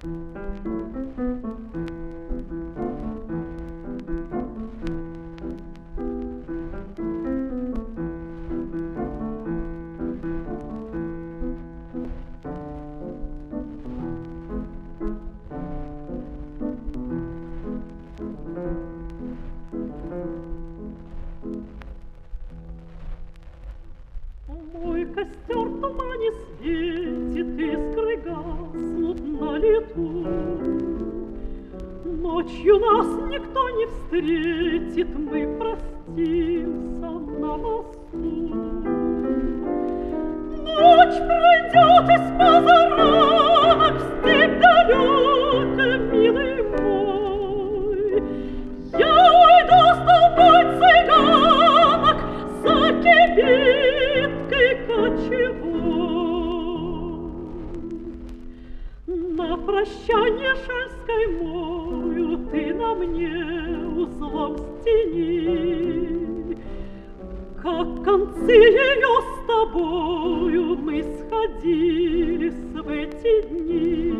Мой костер в тумане светит, искры гаснут на лету. Ночью нас никто не встретит, мы простимся на мосту. Ночь пройдет из позаранок в степь далекую, милый мой. Я уйду с толпой цыганок за кибиткой кочевой. На прощанье шельской мою ты на мне узлом стяни. Как концы ее с тобою мы сходились в эти дни.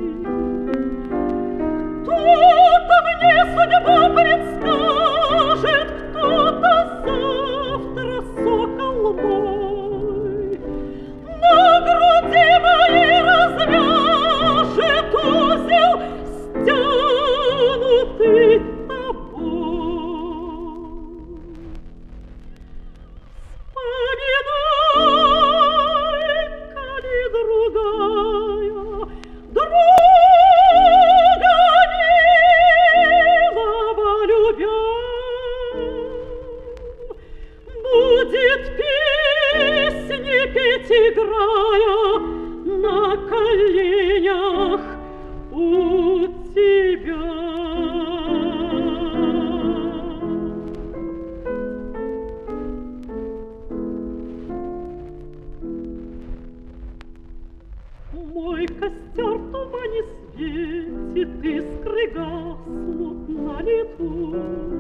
Кто-то мне судьбу предскажет, кто-то завтра, сокол мой, на груди моей развяжет узел, стянутый тобой. Вспоминай, коли другая, друга милого любя, будет песни петь, играя на коленях у тебя. Мой костер в тумане светит, искры гаснут на лету.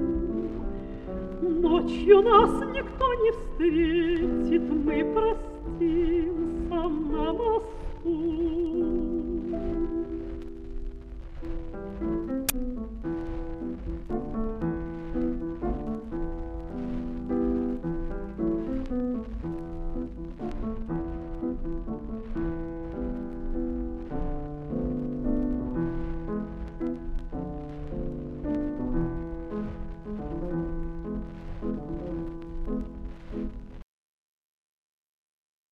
Ночью нас никто не встретит, мы простимся на мосту.